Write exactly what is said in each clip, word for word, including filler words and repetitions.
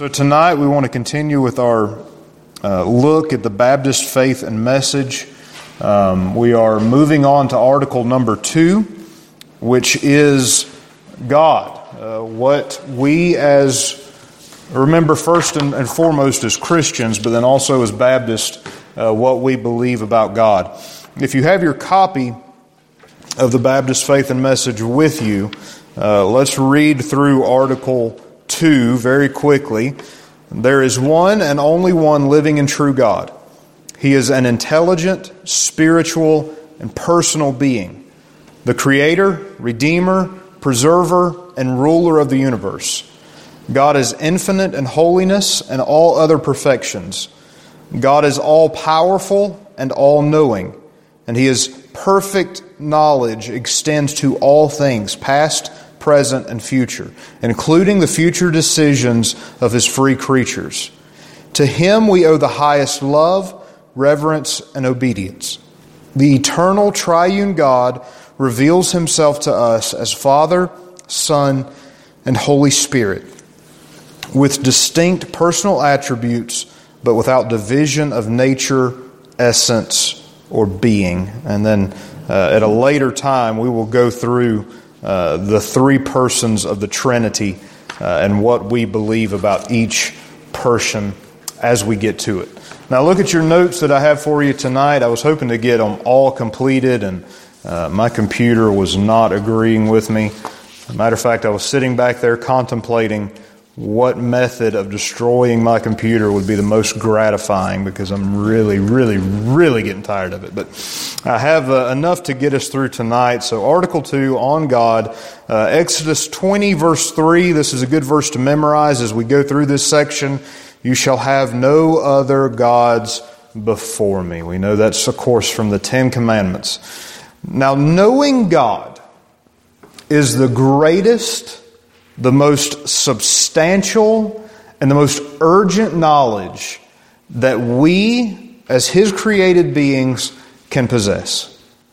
So tonight we want to continue with our uh, look at the Baptist faith and message. Um, we are moving on to article number two, which is God. Uh, what we as, remember first and, and foremost as Christians, but then also as Baptists, uh, what we believe about God. If you have your copy of the Baptist faith and message with you, uh, let's read through article two very quickly. There is one and only one living and true God. He is an intelligent, spiritual, and personal being, the Creator, Redeemer, Preserver, and Ruler of the universe. God is infinite in holiness and all other perfections. God is all-powerful and all-knowing, and His perfect knowledge extends to all things, past, present, and future, including the future decisions of His free creatures. To Him we owe the highest love, reverence, and obedience. The eternal triune God reveals Himself to us as Father, Son, and Holy Spirit, with distinct personal attributes, but without division of nature, essence, or being. And then uh, at a later time we will go through Uh, the three persons of the Trinity uh, and what we believe about each person as we get to it. Now look at your notes that I have for you tonight. I was hoping to get them all completed, and uh, my computer was not agreeing with me. As a matter of fact, I was sitting back there contemplating what method of destroying my computer would be the most gratifying, because I'm really, really, really getting tired of it. But I have uh, enough to get us through tonight. So Article two on God, uh, Exodus twenty verse three. This is a good verse to memorize as we go through this section. You shall have no other gods before me. We know that's, of course, from the Ten Commandments. Now, knowing God is the greatest, the most substantial, and the most urgent knowledge that we, as His created beings, can possess.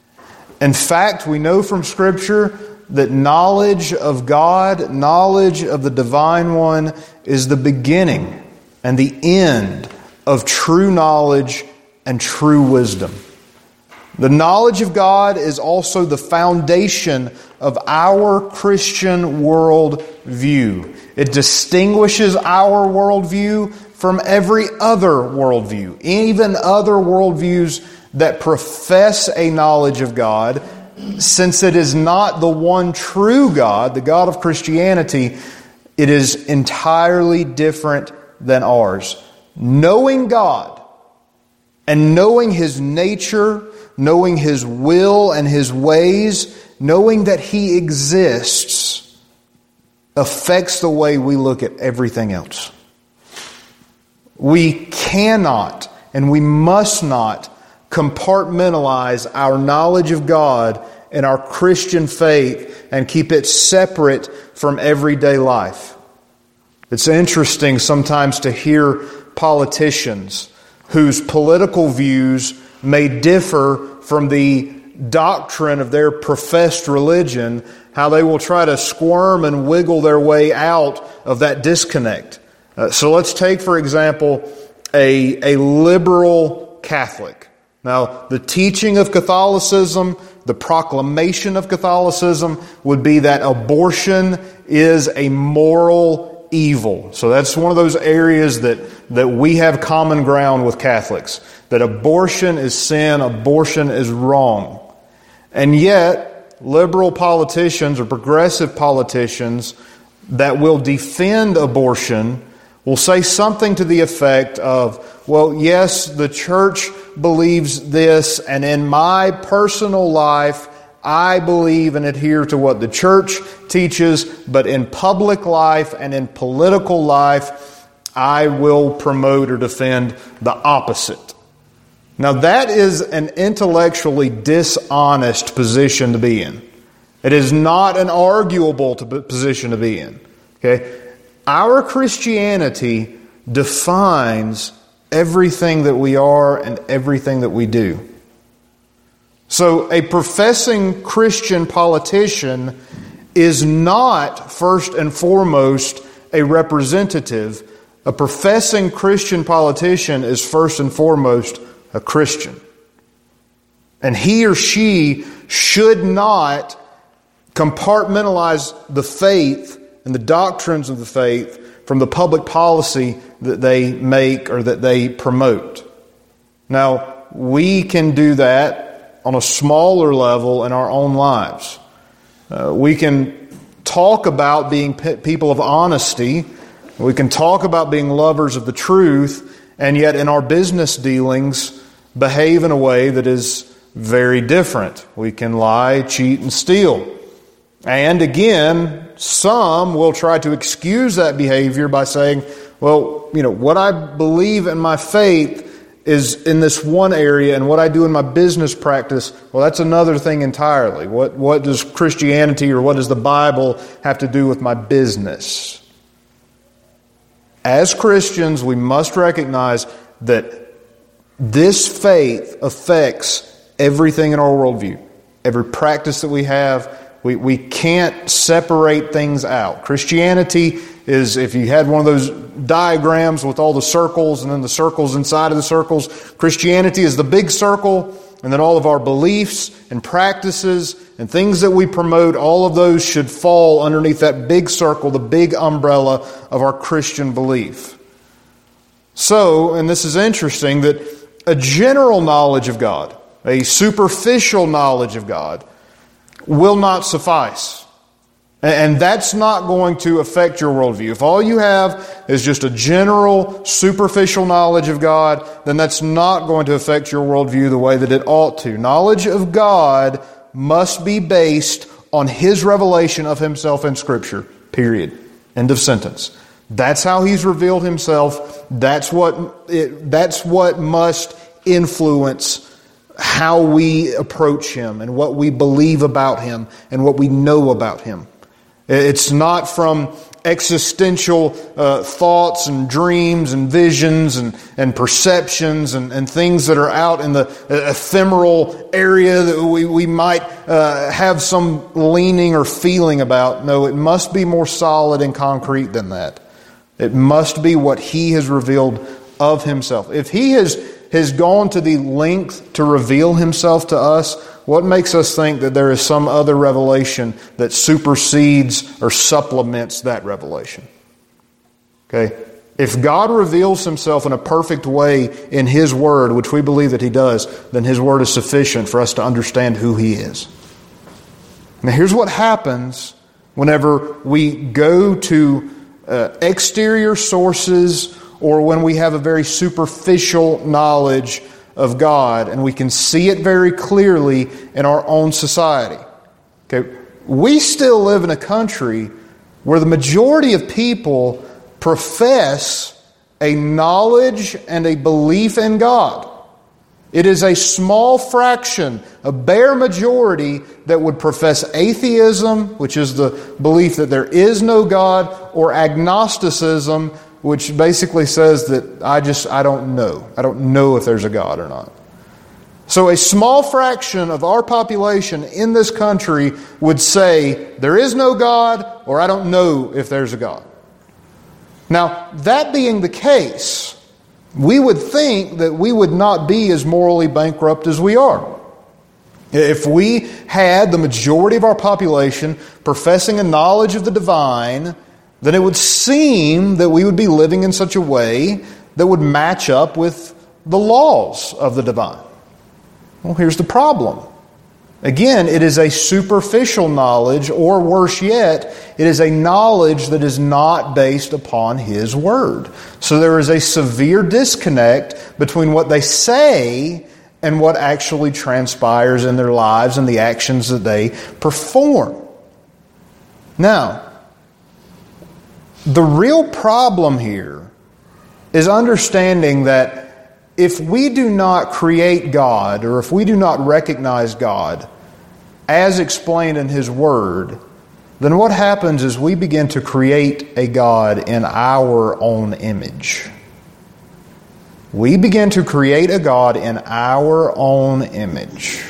In fact, we know from Scripture that knowledge of God, knowledge of the Divine One, is the beginning and the end of true knowledge and true wisdom. The knowledge of God is also the foundation of our Christian world view. It distinguishes our worldview from every other worldview, even other worldviews that profess a knowledge of God, since it is not the one true God, the God of Christianity. It is entirely different than ours. Knowing God and knowing His nature, knowing His will and His ways, knowing that He exists, affects the way we look at everything else. We cannot and we must not compartmentalize our knowledge of God and our Christian faith and keep it separate from everyday life. It's interesting sometimes to hear politicians whose political views may differ from the doctrine of their professed religion, how they will try to squirm and wiggle their way out of that disconnect. Uh, so let's take, for example, a, a liberal Catholic. Now, the teaching of Catholicism, the proclamation of Catholicism would be that abortion is a moral evil. So that's one of those areas that, that we have common ground with Catholics. That abortion is sin, abortion is wrong. And yet, liberal politicians or progressive politicians that will defend abortion will say something to the effect of, well, yes, the church believes this, and in my personal life, I believe and adhere to what the church teaches, but in public life and in political life, I will promote or defend the opposite. Now, that is an intellectually dishonest position to be in. It is not an arguable position to be in. Okay? Our Christianity defines everything that we are and everything that we do. So a professing Christian politician is not, first and foremost, a representative A professing Christian politician is first and foremost a Christian. And he or she should not compartmentalize the faith and the doctrines of the faith from the public policy that they make or that they promote. Now, we can do that on a smaller level in our own lives. Uh, we can talk about being pe- people of honesty. We can talk about being lovers of the truth, and yet in our business dealings behave in a way that is very different. We can lie, cheat, and steal. And again, some will try to excuse that behavior by saying, well, you know, what I believe in my faith is in this one area, and what I do in my business practice, well, that's another thing entirely. What, what does Christianity or what does the Bible have to do with my business? As Christians, we must recognize that this faith affects everything in our worldview. Every practice that we have, we, we can't separate things out. Christianity is, if you had one of those diagrams with all the circles and then the circles inside of the circles, Christianity is the big circle, and then all of our beliefs and practices and things that we promote, all of those should fall underneath that big circle, the big umbrella of our Christian belief. So, and this is interesting, that a general knowledge of God, a superficial knowledge of God, will not suffice. And that's not going to affect your worldview. If all you have is just a general, superficial knowledge of God, then that's not going to affect your worldview the way that it ought to. Knowledge of God must be based on His revelation of Himself in Scripture. Period. End of sentence. That's how He's revealed Himself. That's what it, that's what must influence how we approach Him and what we believe about Him and what we know about Him. It's not from existential uh, thoughts and dreams and visions and, and perceptions and, and things that are out in the ephemeral area that we, we might uh, have some leaning or feeling about. No, it must be more solid and concrete than that. It must be what He has revealed of Himself. If He has has gone to the length to reveal Himself to us, what makes us think that there is some other revelation that supersedes or supplements that revelation? Okay? If God reveals Himself in a perfect way in His Word, which we believe that He does, then His Word is sufficient for us to understand who He is. Now here's what happens whenever we go to uh, exterior sources or when we have a very superficial knowledge of God and we can see it very clearly in our own society. Okay, we still live in a country where the majority of people profess a knowledge and a belief in God. It is a small fraction, a bare majority, that would profess atheism, which is the belief that there is no God, or agnosticism, which basically says that I just, I don't know. I don't know if there's a God or not. So a small fraction of our population in this country would say there is no God, or I don't know if there's a God. Now, that being the case, we would think that we would not be as morally bankrupt as we are. If we had the majority of our population professing a knowledge of the divine, then it would seem that we would be living in such a way that would match up with the laws of the divine. Well, here's the problem. Again, it is a superficial knowledge, or worse yet, it is a knowledge that is not based upon His Word. So there is a severe disconnect between what they say and what actually transpires in their lives and the actions that they perform. Now, the real problem here is understanding that if we do not create God, or if we do not recognize God as explained in His Word, then what happens is we begin to create a God in our own image. We begin to create a God in our own image.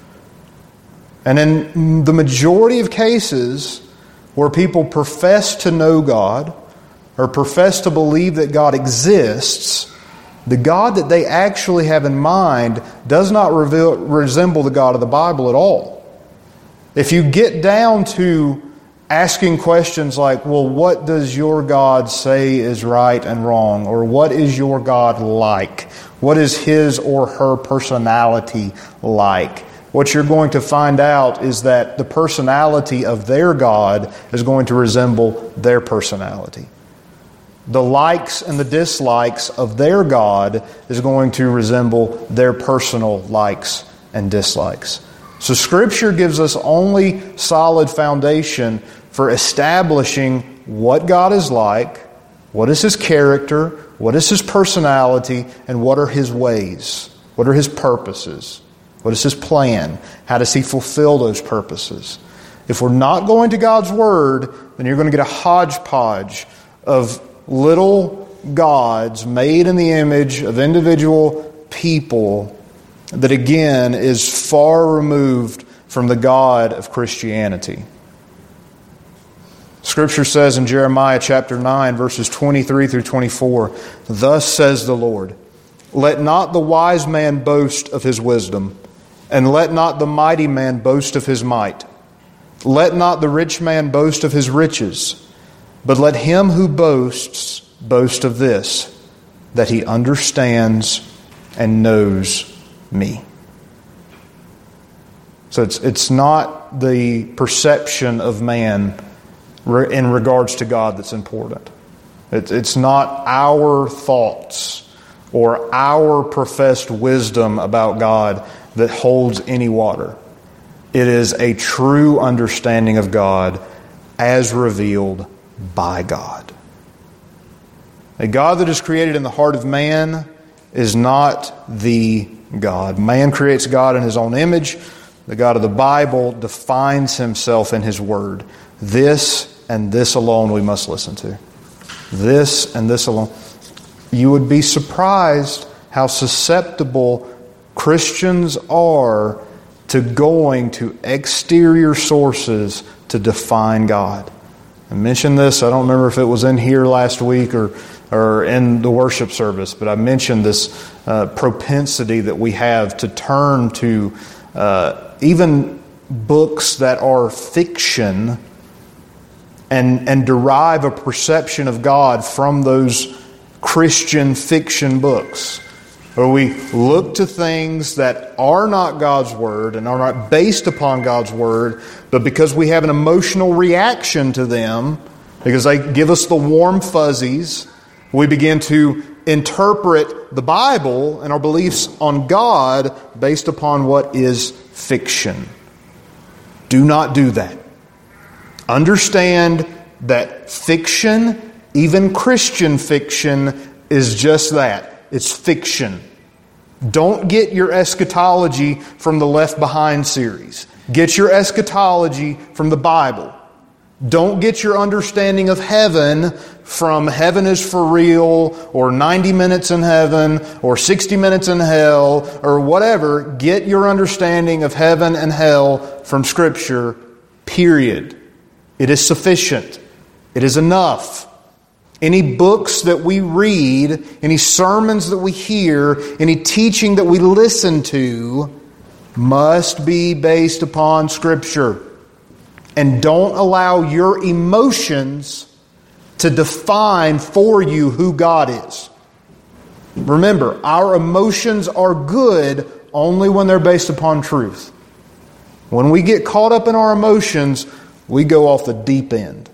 And in the majority of cases where people profess to know God, or profess to believe that God exists, the God that they actually have in mind does not reveal, resemble the God of the Bible at all. If you get down to asking questions like, well, what does your God say is right and wrong? Or what is your God like? What is His or her personality like? What you're going to find out is that the personality of their God is going to resemble their personality. The likes and the dislikes of their God is going to resemble their personal likes and dislikes. So Scripture gives us only solid foundation for establishing what God is like, what is His character, what is His personality, and what are His ways, what are His purposes, what is His plan, how does He fulfill those purposes. If we're not going to God's Word, then you're going to get a hodgepodge of little gods made in the image of individual people that again is far removed from the God of Christianity. Scripture says in Jeremiah chapter nine, verses twenty-three through twenty-four, "Thus says the Lord, let not the wise man boast of his wisdom, and let not the mighty man boast of his might. Let not the rich man boast of his riches, but let him who boasts boast of this, that he understands and knows me." So it's it's not the perception of man in regards to God that's important. It's it's not our thoughts or our professed wisdom about God that holds any water. It is a true understanding of God as revealed by God. A God that is created in the heart of man is not the God. Man creates God in his own image. The God of the Bible defines Himself in His Word. This and this alone we must listen to. This and this alone. You would be surprised how susceptible Christians are to going to exterior sources to define God. I mentioned this, I don't remember if it was in here last week or, or in the worship service, but I mentioned this uh, propensity that we have to turn to uh, even books that are fiction and, and derive a perception of God from those Christian fiction books. Where we look to things that are not God's Word and are not based upon God's Word, but because we have an emotional reaction to them, because they give us the warm fuzzies, we begin to interpret the Bible and our beliefs on God based upon what is fiction. Do not do that. Understand that fiction, even Christian fiction, is just that. It's fiction. Don't get your eschatology from the Left Behind series. Get your eschatology from the Bible. Don't get your understanding of heaven from Heaven is for Real or ninety minutes in heaven or sixty minutes in hell or whatever. Get your understanding of heaven and hell from Scripture, period. It is sufficient. It is enough. Any books that we read, any sermons that we hear, any teaching that we listen to must be based upon Scripture. And don't allow your emotions to define for you who God is. Remember, our emotions are good only when they're based upon truth. When we get caught up in our emotions, we go off the deep end.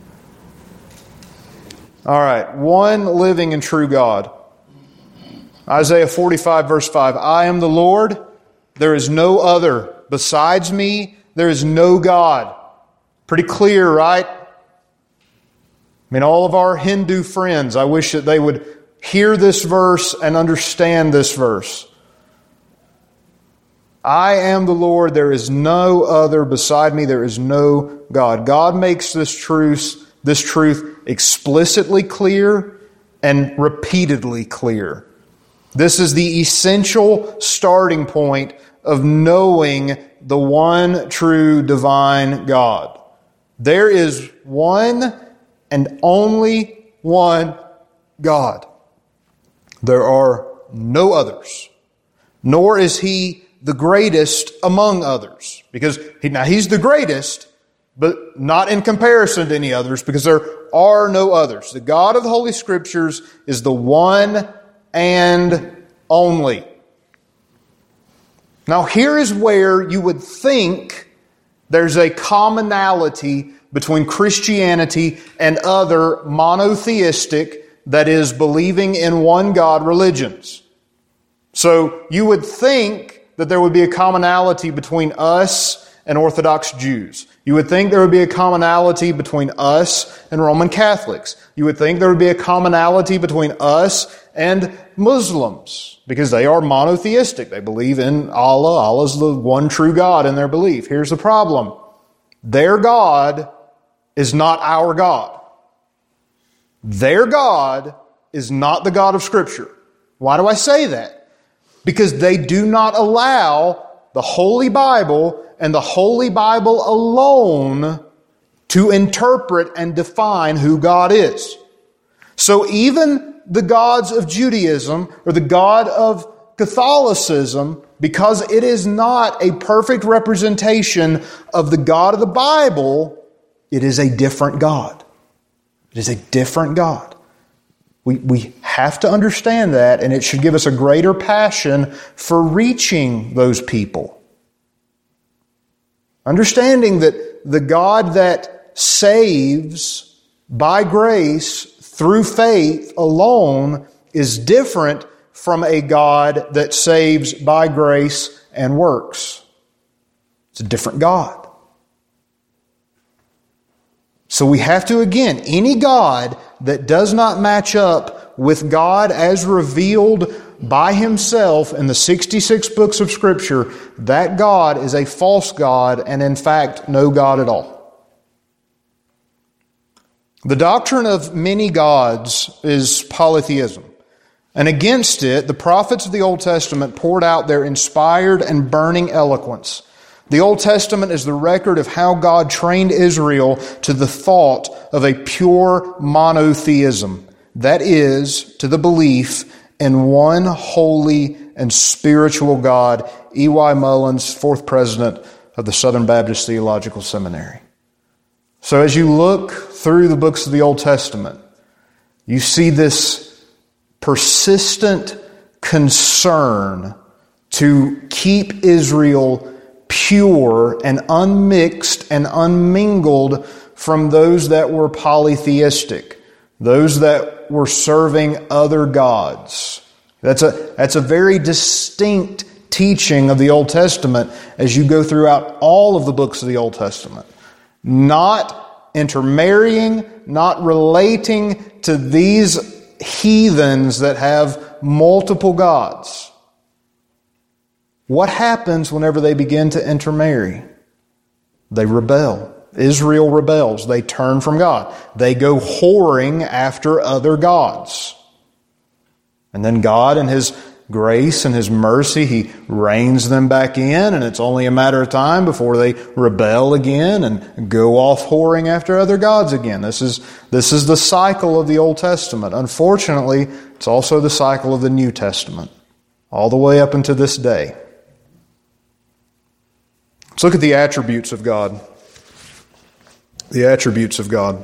All right, one living and true God. Isaiah forty-five verse five. I am the Lord, there is no other. Besides me, there is no God. Pretty clear, right? I mean, all of our Hindu friends, I wish that they would hear this verse and understand this verse. I am the Lord, there is no other. Beside me, there is no God. God makes this truth This truth explicitly clear and repeatedly clear. This is the essential starting point of knowing the one true divine God. There is one and only one God. There are no others, nor is He the greatest among others. Because he, now He's the greatest, but not in comparison to any others, because there are no others. The God of the Holy Scriptures is the one and only. Now here is where you would think there's a commonality between Christianity and other monotheistic, that is, believing in one God religions. So you would think that there would be a commonality between us and Orthodox Jews. You would think there would be a commonality between us and Roman Catholics. You would think there would be a commonality between us and Muslims, because they are monotheistic. They believe in Allah. Allah's the one true God in their belief. Here's the problem. Their God is not our God. Their God is not the God of Scripture. Why do I say that? Because they do not allow the Holy Bible and the Holy Bible alone to interpret and define who God is. So even the gods of Judaism or the God of Catholicism, because it is not a perfect representation of the God of the Bible, it is a different God. It is a different God. We, we have to understand that, and it should give us a greater passion for reaching those people. Understanding that the God that saves by grace through faith alone is different from a God that saves by grace and works. It's a different God. So we have to, again, any God that does not match up with God as revealed by Himself in the sixty-six books of Scripture, that God is a false God and in fact no God at all. The doctrine of many gods is polytheism. And against it, the prophets of the Old Testament poured out their inspired and burning eloquence. The Old Testament is the record of how God trained Israel to the thought of a pure monotheism. That is, to the belief in one holy and spiritual God. E Y Mullins, fourth president of the Southern Baptist Theological Seminary. So as you look through the books of the Old Testament, you see this persistent concern to keep Israel pure and unmixed and unmingled from those that were polytheistic, those that were serving other gods. That's a, that's a very distinct teaching of the Old Testament as you go throughout all of the books of the Old Testament. Not intermarrying, not relating to these heathens that have multiple gods. What happens whenever they begin to intermarry? They rebel. Israel rebels. They turn from God. They go whoring after other gods. And then God, in His grace and His mercy, He reins them back in, and it's only a matter of time before they rebel again and go off whoring after other gods again. This is, this is the cycle of the Old Testament. Unfortunately, it's also the cycle of the New Testament, all the way up until this day. Let's look at the attributes of God. The attributes of God.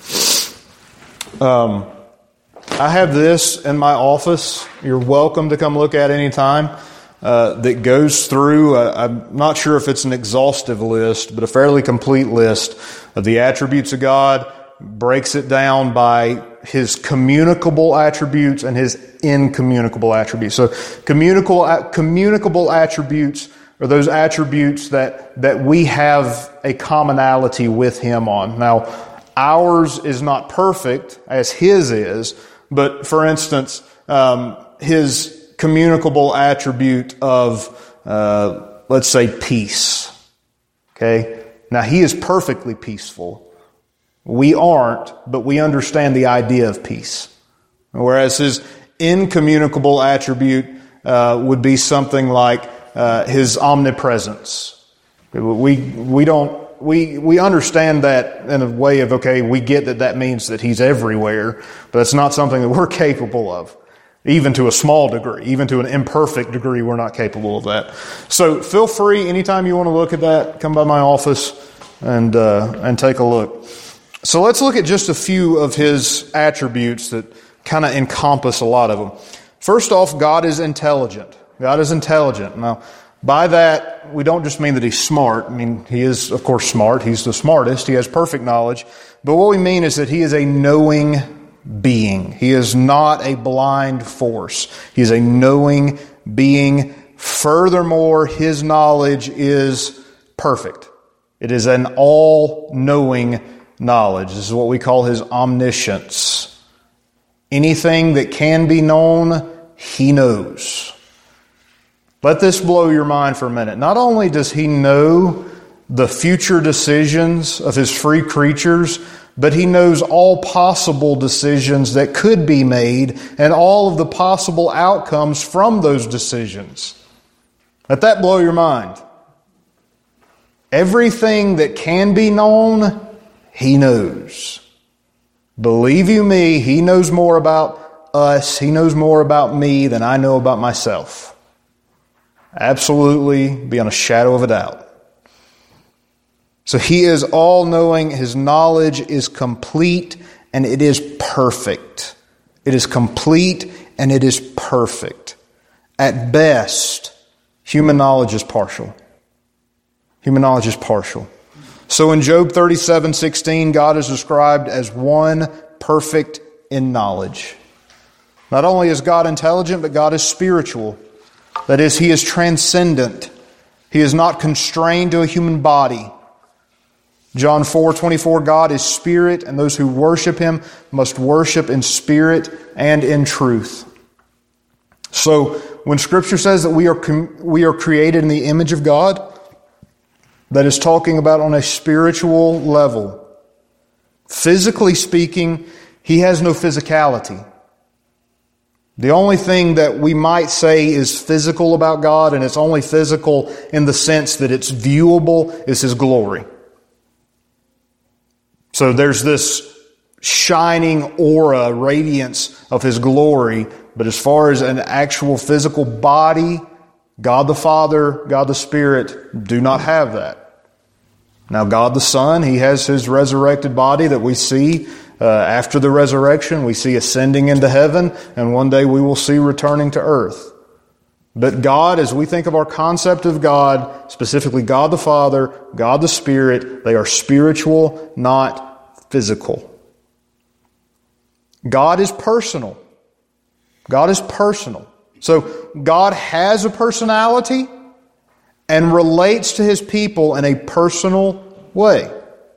Um, I have this in my office. You're welcome to come look at any time. Uh, that goes through, uh, I'm not sure if it's an exhaustive list, but a fairly complete list of the attributes of God. Breaks it down by His communicable attributes and His incommunicable attributes. So communicable, communicable attributes are those attributes that, that we have a commonality with Him on. Now, ours is not perfect as His is, but for instance, um, His communicable attribute of, uh, let's say, peace. Okay? Now, He is perfectly peaceful. We aren't, but we understand the idea of peace. Whereas His incommunicable attribute uh, would be something like Uh, His omnipresence. We we don't we we understand that in a way of, okay, we get that that means that He's everywhere, but it's not something that we're capable of. Even to a small degree, even to an imperfect degree, we're not capable of that. So feel free, anytime you want to look at that, come by my office and uh, and take a look. So let's look at just a few of His attributes that kind of encompass a lot of them. First off, God is intelligent. God is intelligent. Now, by that, we don't just mean that He's smart. I mean, He is, of course, smart. He's the smartest. He has perfect knowledge. But what we mean is that He is a knowing being. He is not a blind force. He is a knowing being. Furthermore, His knowledge is perfect. It is an all-knowing knowledge. This is what we call His omniscience. Anything that can be known, He knows. Let this blow your mind for a minute. Not only does He know the future decisions of His free creatures, but He knows all possible decisions that could be made and all of the possible outcomes from those decisions. Let that blow your mind. Everything that can be known, He knows. Believe you me, He knows more about us, He knows more about me than I know about myself. Absolutely, beyond a shadow of a doubt. So He is all-knowing, His knowledge is complete, and it is perfect. It is complete, and it is perfect. At best, human knowledge is partial. Human knowledge is partial. So in Job thirty-seven sixteen, God is described as one perfect in knowledge. Not only is God intelligent, but God is spiritual. That is, He is transcendent. He is not constrained to a human body. John four twenty-four, God is spirit, and those who worship Him must worship in spirit and in truth. So, when Scripture says that we are we are created in the image of God, that is talking about on a spiritual level. Physically speaking, He has no physicality. The only thing that we might say is physical about God, and it's only physical in the sense that it's viewable, is His glory. So there's this shining aura, radiance of His glory, but as far as an actual physical body, God the Father, God the Spirit do not have that. Now God the Son, He has His resurrected body that we see uh, after the resurrection. We see ascending into heaven, and one day we will see returning to earth. But God, as we think of our concept of God, specifically God the Father, God the Spirit, they are spiritual, not physical. God is personal. God is personal. So God has a personality and relates to His people in a personal way.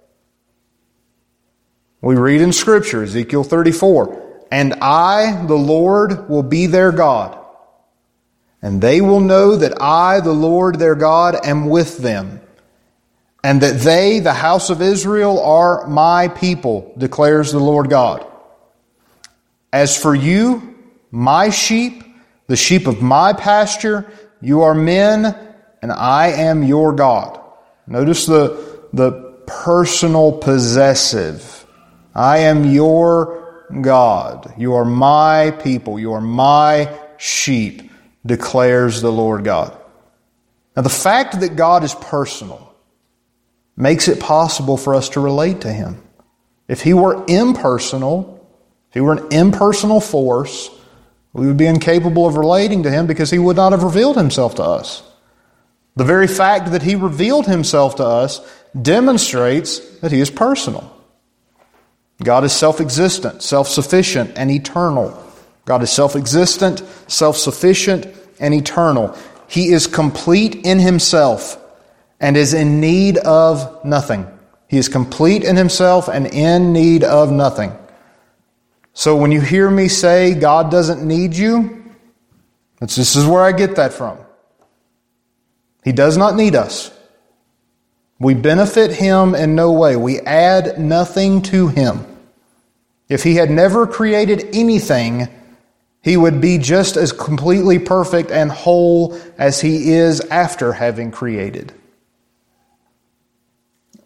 We read in Scripture, Ezekiel thirty-four, "And I, the Lord, will be their God. And they will know that I, the Lord their God, am with them, and that they, the house of Israel, are my people, declares the Lord God. As for you, my sheep, the sheep of my pasture, you are men, and I am your God." Notice the, the personal possessive. I am your God. You are my people. You are my sheep, declares the Lord God. Now, the fact that God is personal makes it possible for us to relate to Him. If He were impersonal, if He were an impersonal force, we would be incapable of relating to Him because He would not have revealed Himself to us. The very fact that He revealed Himself to us demonstrates that He is personal. God is self-existent, self-sufficient, and eternal. God is self-existent, self-sufficient, and eternal. He is complete in Himself and is in need of nothing. He is complete in Himself and in need of nothing. So when you hear me say God doesn't need you, this is where I get that from. He does not need us. We benefit Him in no way. We add nothing to Him. If He had never created anything, He would be just as completely perfect and whole as He is after having created.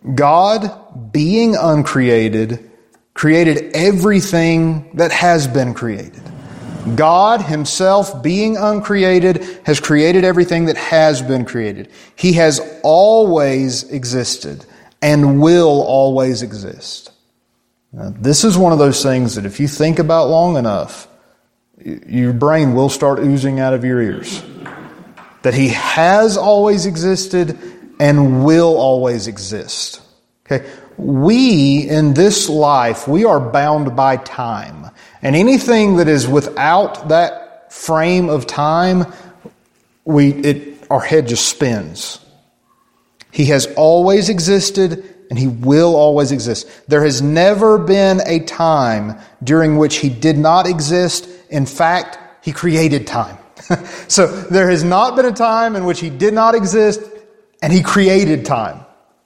God, being uncreated, created everything that has been created. God Himself, being uncreated, has created everything that has been created. He has always existed and will always exist. Now, this is one of those things that if you think about long enough, your brain will start oozing out of your ears. That He has always existed and will always exist. Okay? We, in this life, we are bound by time. And anything that is without that frame of time, we it our head just spins. He has always existed and He will always exist. There has never been a time during which He did not exist. In fact, He created time. So there has not been a time in which He did not exist and He created time.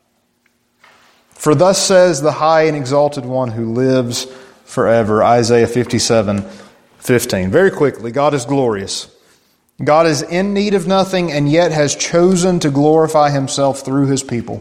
For thus says the high and exalted one who lives forever. Isaiah fifty-seven fifteen. Very quickly, God is glorious. God is in need of nothing and yet has chosen to glorify Himself through His people.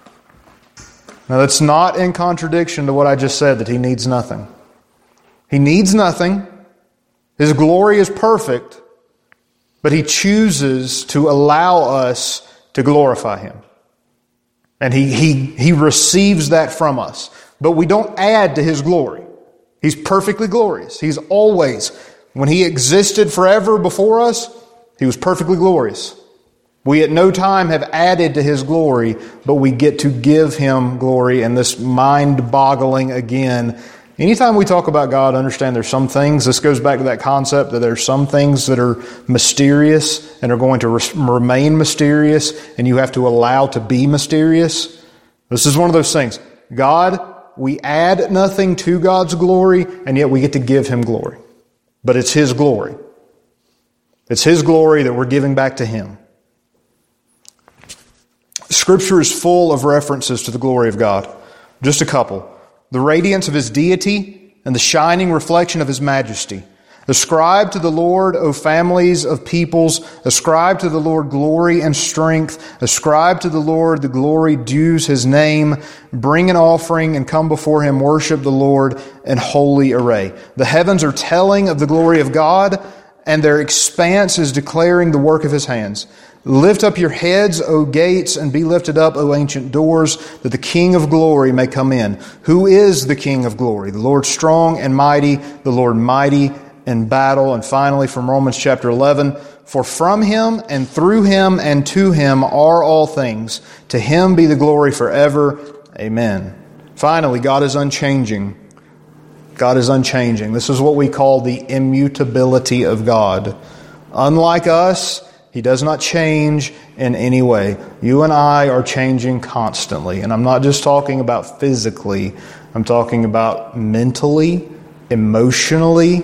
Now that's not in contradiction to what I just said, that He needs nothing. He needs nothing. His glory is perfect, but He chooses to allow us to glorify Him. And He, He, He receives that from us. But we don't add to His glory. He's perfectly glorious. He's always, when He existed forever before us, He was perfectly glorious. We at no time have added to His glory, but we get to give Him glory. And this mind-boggling again, anytime we talk about God, understand there's some things, this goes back to that concept that there's some things that are mysterious and are going to re- remain mysterious, and you have to allow to be mysterious. This is one of those things. God, we add nothing to God's glory, and yet we get to give Him glory. But it's His glory. It's His glory that we're giving back to Him. Scripture is full of references to the glory of God. Just a couple. The radiance of His deity and the shining reflection of His majesty. Ascribe to the Lord, O families of peoples. Ascribe to the Lord glory and strength. Ascribe to the Lord the glory dues His name. Bring an offering and come before Him. Worship the Lord in holy array. The heavens are telling of the glory of God, and their expanse is declaring the work of His hands. Lift up your heads, O gates, and be lifted up, O ancient doors, that the King of glory may come in. Who is the King of glory? The Lord strong and mighty, the Lord mighty in battle. And finally, from Romans chapter eleven, for from Him and through Him and to Him are all things. To Him be the glory forever. Amen. Finally, God is unchanging. God is unchanging. This is what we call the immutability of God. Unlike us, He does not change in any way. You and I are changing constantly. And I'm not just talking about physically. I'm talking about mentally, emotionally,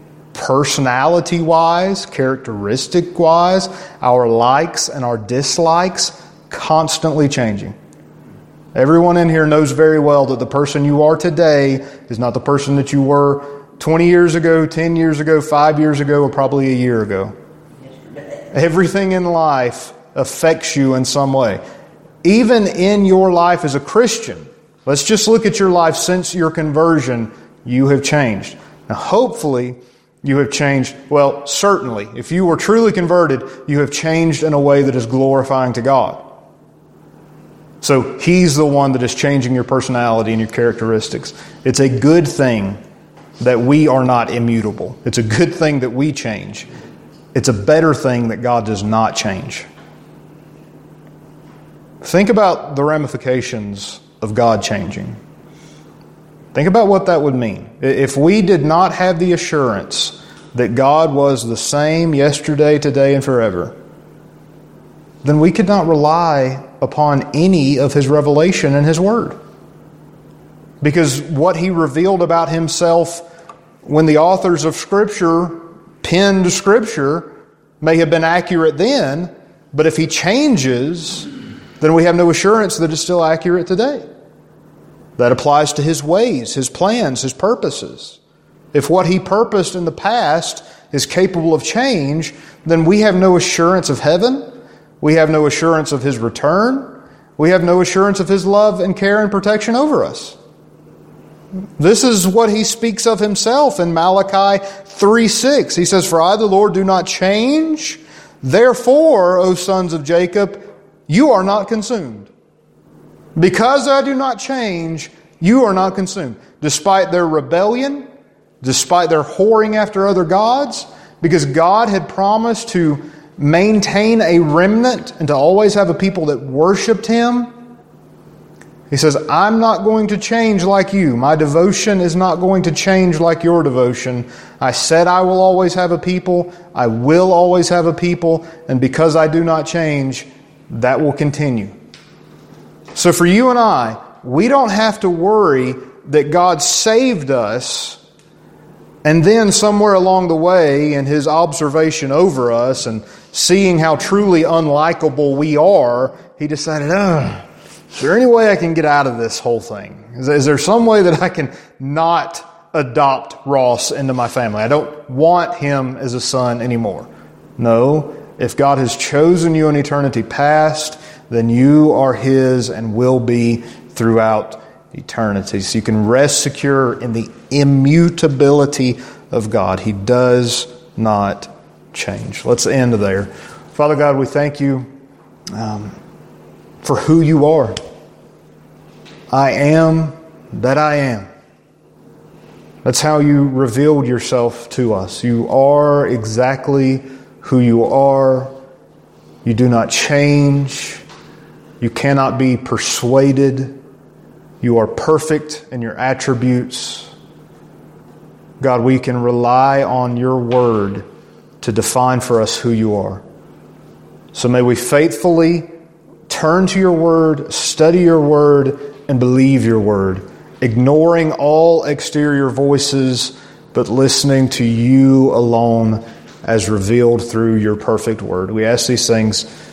personality-wise, characteristic-wise. Our likes and our dislikes constantly changing. Everyone in here knows very well that the person you are today is not the person that you were twenty years ago, ten years ago, five years ago, or probably a year ago. Everything in life affects you in some way. Even in your life as a Christian, let's just look at your life since your conversion, you have changed. Now, hopefully, you have changed, well, certainly, if you were truly converted, you have changed in a way that is glorifying to God. So He's the one that is changing your personality and your characteristics. It's a good thing that we are not immutable. It's a good thing that we change. It's a better thing that God does not change. Think about the ramifications of God changing. Think about what that would mean. If we did not have the assurance that God was the same yesterday, today, and forever, then we could not rely upon any of His revelation in His Word. Because what He revealed about Himself when the authors of Scripture penned Scripture may have been accurate then, but if He changes, then we have no assurance that it's still accurate today. That applies to His ways, His plans, His purposes. If what He purposed in the past is capable of change, then we have no assurance of heaven. We have no assurance of His return. we have no assurance of His love and care and protection over us. This is what He speaks of Himself in Malachi three six. He says, "For I, the Lord, do not change. Therefore, O sons of Jacob, you are not consumed. Because I do not change, you are not consumed." Despite their rebellion, despite their whoring after other gods, because God had promised to maintain a remnant and to always have a people that worshiped Him, He says, I'm not going to change like you. My devotion is not going to change like your devotion. I said I will always have a people. I will always have a people. And because I do not change, that will continue. So for you and I, we don't have to worry that God saved us and then somewhere along the way in His observation over us and seeing how truly unlikable we are, He decided, oh, is there any way I can get out of this whole thing? Is, is there some way that I can not adopt Ross into my family? I don't want him as a son anymore. No, if God has chosen you in eternity past, then you are His and will be throughout eternity. So you can rest secure in the immutability of God. He does not change. Let's end there. Father God, we thank You um, for who You are. I am that I am. That's how You revealed Yourself to us. You are exactly who You are. You do not change. You cannot be persuaded. You are perfect in Your attributes. God, we can rely on Your Word to define for us who You are. So may we faithfully turn to Your Word, study Your Word, and believe Your Word, ignoring all exterior voices, but listening to You alone as revealed through Your perfect Word. We ask these things